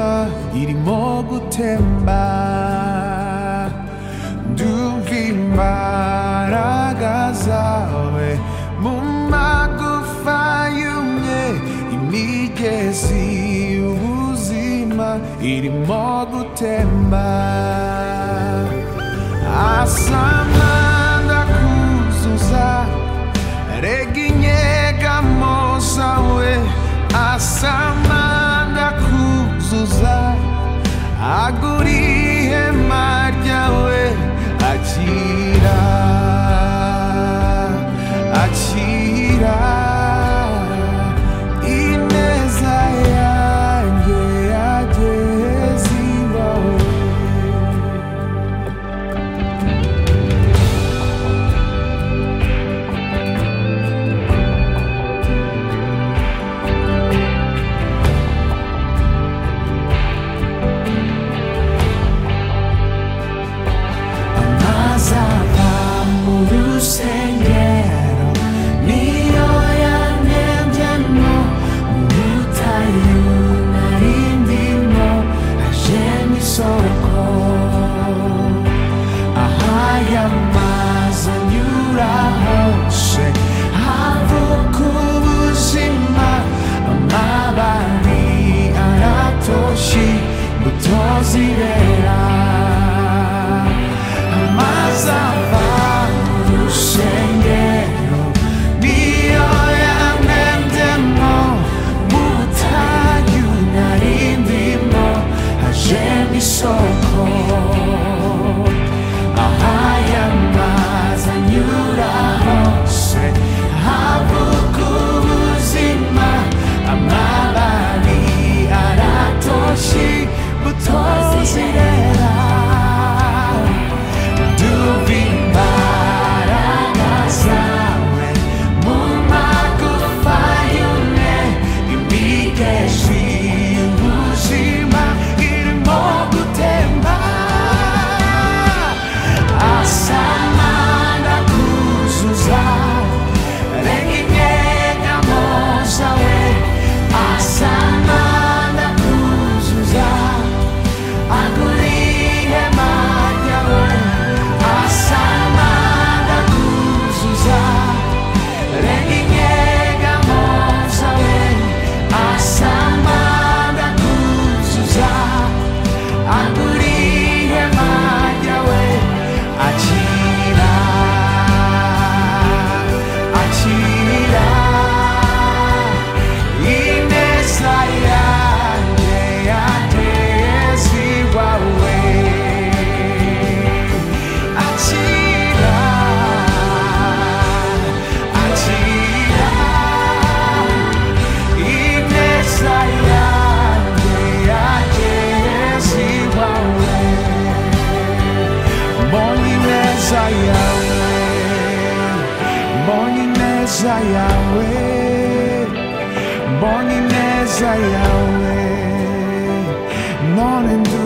ubuzima irimo gutemba, ndumva imbaraga zawe mu magufa yumye, imigezi y'ubuzima irimo gutemba. Asama ndakuzuza, rega inyegamo zawe. Asama ndakuzuza, agura ihema ryawe. Akira, akira ineza yanjye yageze iwawe. Urusengero niyo yantembyemo, mu butayu nari ndimo hajemo isoko, ahaye amazi anyura hose havuka ubuzima. Amababi aratoshye, imbuto zirera, amazi ava urusengero niyo yantembyemo, mu butayu nari ndimo hajemo isoko, ahaye amazi anyura hose havuka ubuzima. Amababi aratoshye, imbuto zirera, ndumva imbaraga zawe mu magufa yumye, imigezi y'ubuzima irimo gutemba. Asama ndakuzuza, rega inyegamo zawe. Asama ndakuzuza, agura ihema ryawe. Asama ndakuzuza, rega inyegamo zawe. Asama ndakuzuza, agura ihema ryawe. Akira, akira ineza yanjye yageze iwawe. Akira, akira ineza yanjye yageze iwawe. Mbonye ineza yawe, mbonye ineza yawe, mbonye ineza yawe, none